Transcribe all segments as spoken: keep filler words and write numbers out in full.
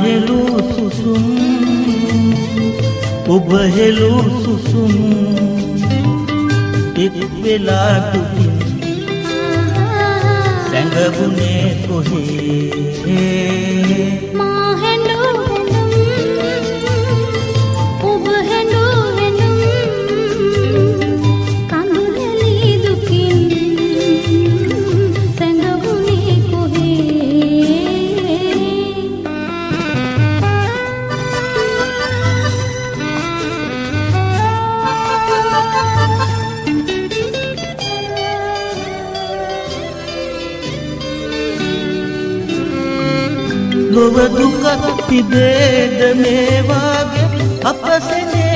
මාහෙලු සුසුම් ඔබ හෙලු සුසුම් එක් වෙලා දුකින් සැඟවුනේ කොහේ මාහෙලු ඔබ හෙලු වෙනුම් කඳුලි දුකින් සැඟවුනේ කොහේ ලොව දුක තිබේද මේ වාගේ අපසනේ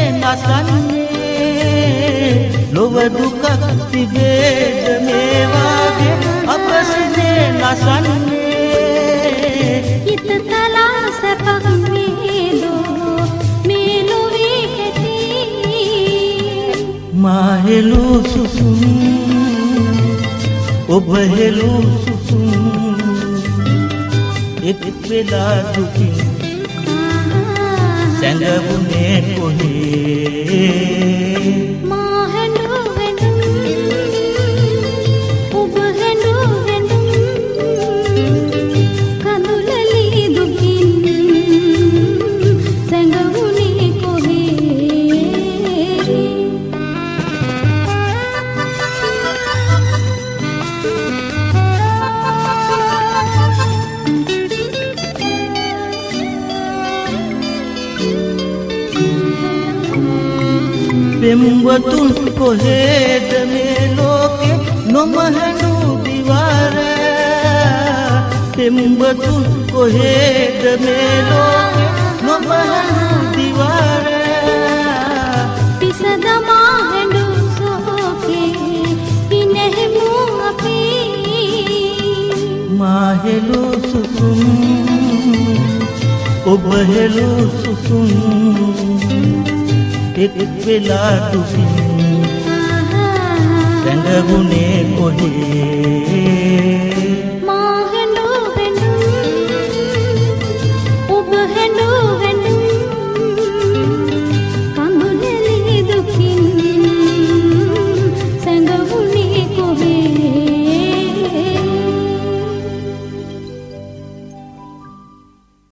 නසන්නේ ලොව දුක තිබේද මේ වාගේ අපසනේ නසන්නේ හිත තලා සැපක් වේදෝ මේ ලොවේ ඇති මා හෙළු සුසුම් ඔබ හෙළු සුසුම් එක් වෙලා දුකින් සැඟවුනේ කොහේ මා හෙළු වෙනුම් ඔබ හෙළු වෙනුම් කඳුලලි දුකින් සැඟවුනේ කොහේ පෙම්වතුන් කොහෙද මේ ලෝකෙ නොමහනු දිවාර පෙම්වතුන් කොහෙද මේ ලෝකෙ නොමහනු දිවාර පිසදමා හැඬු සෝකේ ඉනෙහිමු අපි මා හෙළු සුසුම් ඔබ හෙළු සුසුම් එක් වෙලා දුකින් සැඟවුනේ කොහේ